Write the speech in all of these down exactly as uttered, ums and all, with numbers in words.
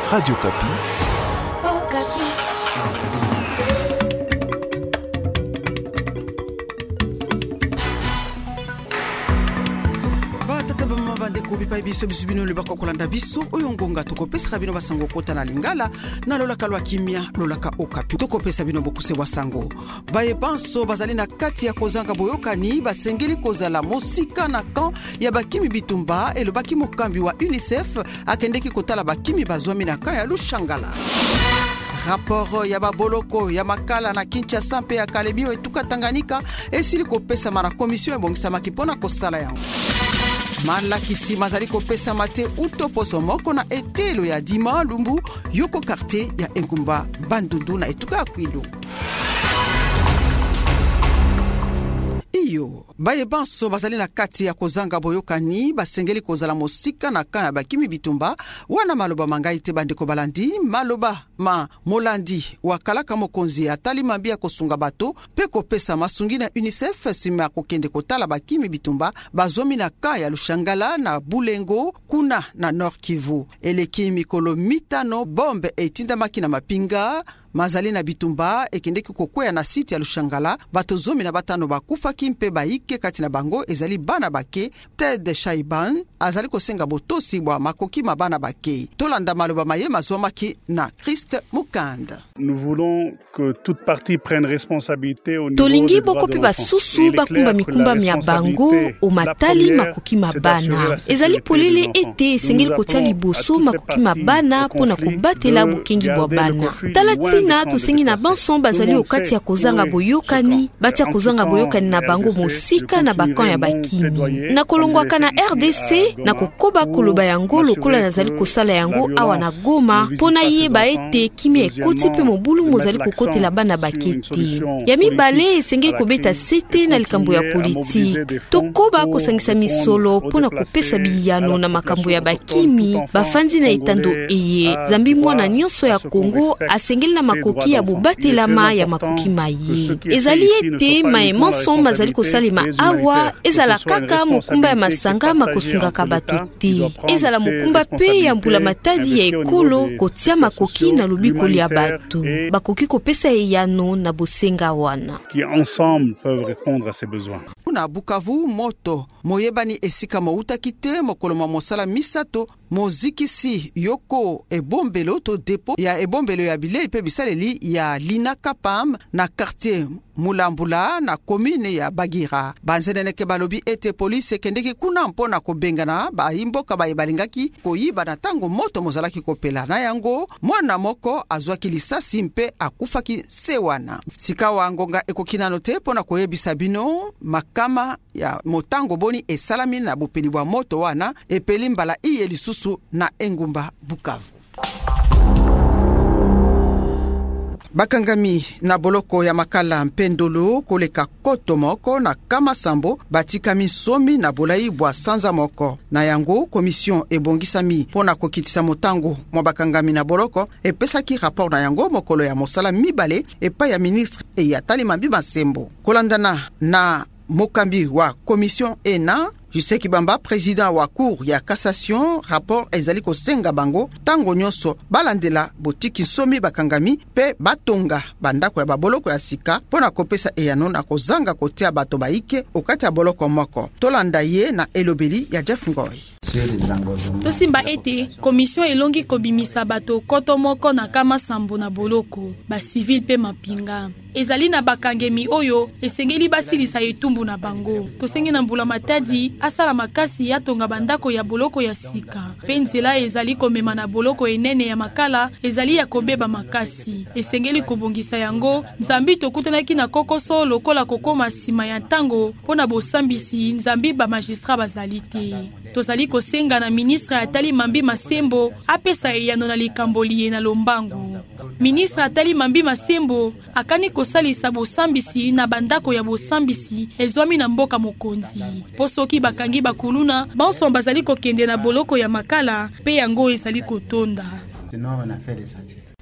Radio Kapi. Oh, Kapi. Bandeko bipai biso bisubino le bakokolanda biso oyongonga tokopesa bino basango kota na lingala na lolaka lwa kimia lolaka okapi tokopesa bino bokuse basango baye banso bazali na kati ya kozanga boyokani basengeli kozala mosika na kan ya bakimi bitumba elobaki mokambi wa UNICEF akendeki kotala bakimi bazwami na kan ya Lushangala. Rapport ya baboloko ya makala na Kinshasa mpe ya Kalemio etuka Tanganyika esili kopesa mara komisio ebongisa makipona kosala yango. Malakisi mazali kopesa mate utoposo moko na etelo ya Dima Lumbu yoko quartier ya Engumba Bandundu na etuka Kwilu. Iyo baye banso bazali na kati ya kozanga boyokani basengeli kozala mosika na kan ya bakimi bitumba wana maloba mangai te bandeko balandi maloba ma molandi wakalaka mokonzi atali mambia kosunga bato pe kopesa masungi na UNICEF sima kokende kotala bakimi bitumba bazomi na kan ya Lushangala na Bulengo kuna na Nord Kivu eleki mikolo mitano bombe etinda makina mapinga mazali na bitumba ekendeki kokwea na site ya Lushangala bato zomi na batano bakufa kimpe baike kati na bango ezali bana bake Ted Shaiban azali kosenga botosi bwa makoki mabana bake tolanda maloba maye mazwamaki na Christ Mukanda. Nous voulons que toute partie prenne responsabilité au niveau tolingi bokopi basusu bakumba mikumba mya bango omatali makoki mabana ezali polele ete esengeli kotia liboso makoki mabana pona kobatela bukengi bwa bana talati na tosengi na banson bazali okati ya kozanga boyokani batia kozanga boyokani na bango mosika na bakan ya bakimi na kolongwaka na R D C na kokoba koloba yango lokola nazali kosala yango awa na Goma pona yeba ete kimi ekoti pe mobulu mozali kokotela bana bakete ya mibale esengeli kobeta sete na likambo ya politiki tokoba kosangisa misolo pona kopesa biyano na makambo ya bakimi bafanzi na etando eye zambi mwana nyonso ya Kongo asengeli na makoki ya bobatelama ya makoki maye ezali ete maemanson mazali kosalema awa ezala kaka mokumba ya masanga makosungaka bato te ezala mokumba pe ya mbula matadi ya ekolo kotia makoki na lobikoli ya bato bakoki kopesa eyano na bosenga wana qui ensemble peuvent répondre à ces besoins. Na Bukavu moto moyebani esika moutaki te mokoloma mosala misato mozikisi yoko ebombelo to depo ya ebombelo ya bilei pe bisaleli ya Lina Kapam na quartier Mulambula na commune ya Bagira banzeneneke balobi ete police kendeki kuna mpona kobengana ba imboka ba ibalingaki koyiba na tango moto mozalaki kopela na yango mwana moko azwaki lisasi mpe akufaki sewana sika wangonga ekokinano te pona koyebisa bino makama ya motango boni esalami na bupeli bwa moto wana epeli mbala iye lisusu na Engumba Bukavu. Bakangami na boloko ya makala mpendolo koleka koto moko na kama sambo batikami somi na bolai bwa sanza moko na yango komision ebongisami pona kokitisa motango mwa bakangami na boloko epesaki rapport na yango mokolo ya mosala mibale epa ya ministre e ya Talimambi Masembo kolandana na mokambi wa komision ena Juseki Bamba président wa cour ya cassation rapport ezali kosenga bango tango nyonso balandela botiki somi bakangami pe batonga bandako ya baboloko ya sika pona kopesa eyano na kozanga kotia bato baike okati ya boloko moko tolanda ye na elobeli ya Jeff Ngoy. Tosimba ete komision elongi kobimisa bato koto moko na kama sambo na boloko ba civil pe mapinga ezali na bakangemi oyo esengeli basilisa etumbu na bango tosengi na mbula matadi asala makasi ya tonga bandako ya boloko ya sika penzela ezali komema na boloko enene ya makala ezali ya kobeba makasi esengeli kobongisa yango nzambi tokutanaki na kokoso lokola kokoma sima ya ntango pona bosambisi nzambi ba magistrat bazali te tozali kosenga na ministre atali Mambi Masembo apesa eyano na likamboli na lombangu ministre atali Mambi Masembo akani kosalisa bosambisi na bandako ya bosambisi ezwami na mboka mokonzi posoki bakangi bakuluna banso bazali kokende na boloko ya makala pe yango ezali kotonda.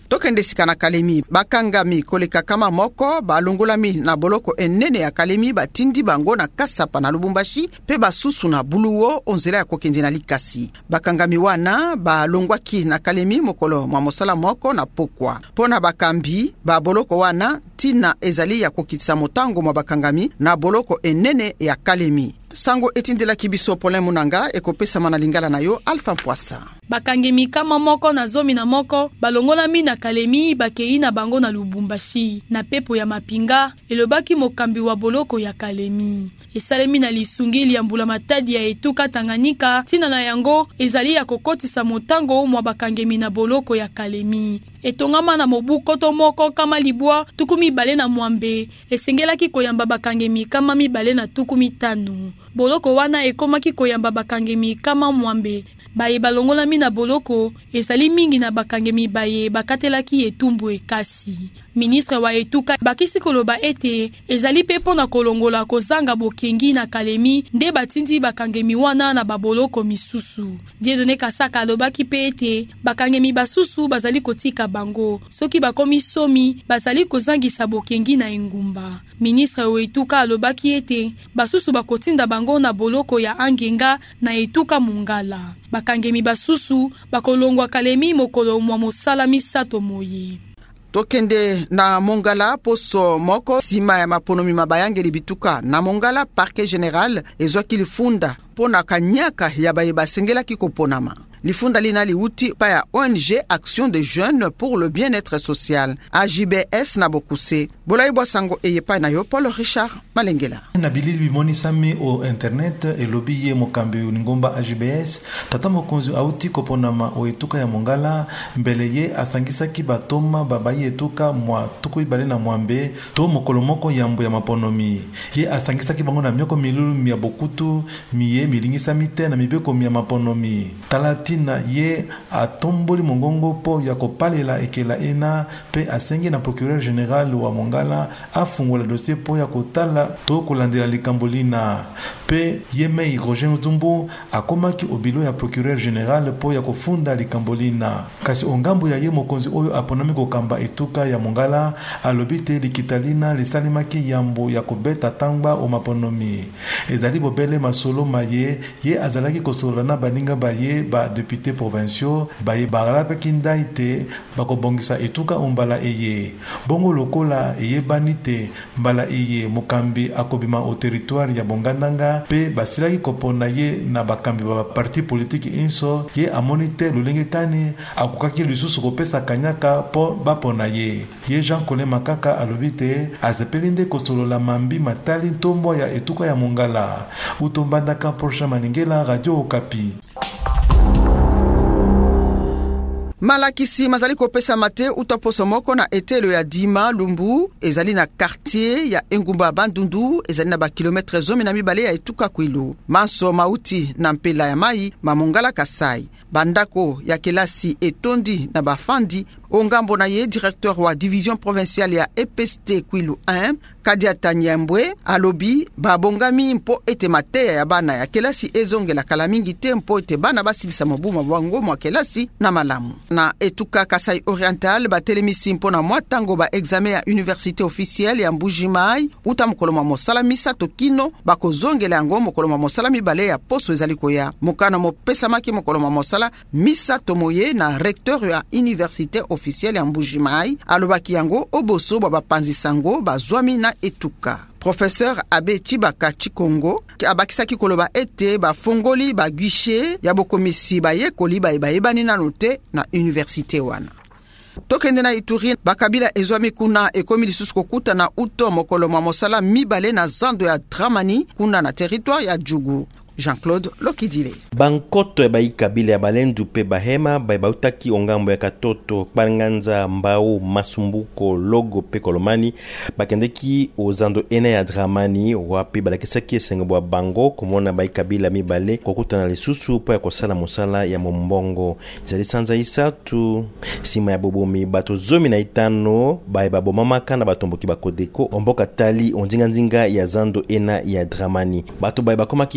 Tokende sika na Kalemi bakangami koleka kama moko balongolami na boloko enene ya Kalemi batindi bango na Kasapa na Lubumbashi pe basusu na Buluo onzela ya kokendi na Likasi. Bakangami wana balongwaki na Kalemi mokolo mwa mosala moko na Pokwa. Pona bakambi ba boloko wana tina ezali ya kokitisa motango mwa bakangami na boloko enene ya Kalemi. Sango etindela kibiso Polin Munanga ekopesa mana lingala na yo Alpha Poissa. Bakangemi kama moko na zomi na moko balongolami na Kalemi bakei na bango na Lubumbashi na pepo ya mapinga elobaki mokambi wa boloko ya Kalemi. Esalemi na lisungili ya mbula matadi ya etuka Tanganyika tina na yango ezali ya kokotisa motango mwa bakangemi na boloko ya Kalemi. Etongama na mobu koto moko kama libwa tukumi bale na mwambe esengelaki koyamba bakangemi kama mibale na tukumi tano. Boloko wana ekomaki koyamba bakangemi kama mwambe baye balongolami na boloko ezali mingi na bakangemi baye bakatelaki etumbu ekasi. Ministre wa etuka bakisi koloba ete ezali pepo na kolongola kozanga bokengi na Kalemi nde batindi bakangemi wana na baboloko misusu. Dieudonné Kasaka alobaki pe ete bakangemi basusu bazali kotika bango soki bakomi somi bazali kozangisa bokengi na engumba. Ministre wa etuka alobaki ete basusu bakotinda bango na boloko ya Angenga na etuka Mungala. Bakangemi basusu bakolongwa Kalemi mokolo mwa mosala misato moye. Tokende na Mongala poso moko sima ya maponomi mabayangeli bituka na Mongala Parquet Général ezwaki lifunda pona kanyaka ya baye basengela kikoponama. Lifunda lina liuti pa ya O N G Action des Jeunes pour le Bien-être Social A J B S na Bokuse. Bolai Bosango eyepa na yo Paul Richard Malengela. Na bilili bimoni sami o internet elobi ye mokambi uningomba A J B S tata mokonzi auti koponama o etuka ya Mongala mbele ye asangisaki batoma babayi etuka mwa tuku ibale na mwambe to mokolo moko yambo ya maponomi. Ye asangisaki bango na mioko milulu mia bokutu miye milingisa mite na mibeko mia maponomi. Talati na ye atomboli mongongo po ya kopalela ekela ena pe asengi na procureur général wa Mongala afungola dossier po ya kotala to kolandela likambolina pe ye mei Roger Nzumbu akomaki obilo ya procureur général po ya kofunda likambolina kasi ongambo ya ye mokonzi oyo aponami kokamba etuka ya Mongala alobite likitalina lisalimaki yambo ya kobeta tangba o maponomi ezali bobele masolo maye ye azalaki kosola na baninga baye ba député provinciaux baye barala kindaite bakobongisa etuka ombala eye bongo lokola eye banite mbala eye mokambi akobima au territoire ya Bongandanga pe basilaki kopona ye na bakambi ba parti politique inso ye amonite lolenge kani akukaki lisusu kopesa kanyaka po bapona ye ye Jean Colin Makaka alobite azepelinde kosolola mambi matali ntombo ya etuka ya Mongala utombandaka prochain maningela Radio Okapi. Malakisi mazali kopesa mate utaposo moko na etelo ya Dima Lumbu ezali na quartier ya Engumba Bandundu ezali na ba kilometre zomi na mibale ya etuka Kwilu. Manso mauti na mpela ya mai Mamongala Kasai. Bandako ya kelasi etondi na bafandi ongambo na ye directeur wa division provinciale ya E P S T Kwilu un Kadia Tanyambwe alobi babongami mpo ete mateya ya bana ya kelasi ezongela kala mingi te mpo ete bana basilisa mobuma bango mwa kelasi na malamu. Na etuka Kasai Oriental batelemisi mpo na mwatango ba examen ya université officielle ya Mbujimai uta mokolo mwa mosala misato kino bakozongela yango mokolo mwa mosala mibale ya poso ezali koya mokana mopesamaki mokolo mwa mosala misato moye na recteur ya université officielle ya Mbujimai alobaki yango oboso ba bapanzi sango bazwami na etuka. Professeur Abe Chibaka Chikongo abakisaki koloba ete ba fongoli ba guichet ya bokomisi ba yekoli ba ebani na note na université wana. Tokende na Ituri bakabila ezwami kuna ekomi lisusu kokuta na uto mokolo mwa mosala mibale na zando ya Dramani kuna na territoire ya Djugu. Jean-Claude Lokidile. Bankoto ya bai kabila ya balendu pe bahema bai bautaki ongambo ya katoto Banganza Mbao Masumbuko Logo pe Kolomani bakendeki ozando ena ya Dramani wapi balakisaki esengebo bango komona bai kabila mibale kokuta na lisusu po ya kosala mosala ya mombongo izali sanza isatu sima ya bobomi bato zomi na itano bai babomamaka na batomboki bakodeko omboka tali ondinga nzinga ya zando ena ya Dramani bato bai bakomaki po ya molulu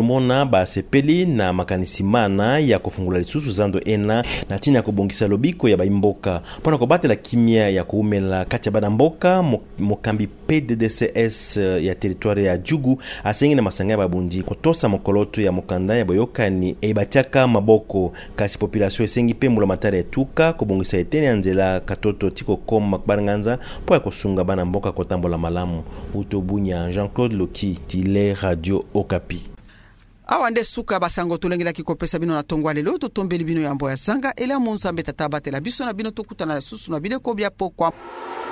lumona basepeli na makanisimana ya kufungula lisusu zando ena na tina ya kubongisa lobiko ya baimboka mpona kobatela kimia ya kuumela kati ya bana mboka. Mokambi P D D C S ya territoire ya Jugu asengi na masanga ya babundi kotosa mokoloto ya mokanda ya boyokani ebatiaka maboko kasi population esengi pe mula matari etuka kubongisa etene anzela katoto tiko koma kubanganza po ya kosunga bana mboka kotambola malamu. Utobunya Jean-Claude Loki, Tile Radio Okapi. Awa nde suka basango tolengelaki kopesa bino na tongwa lelo totombeli bino yambo ya zanga ele monsambe tata batela biso na bino tokutana susu na bileko bya pokwa.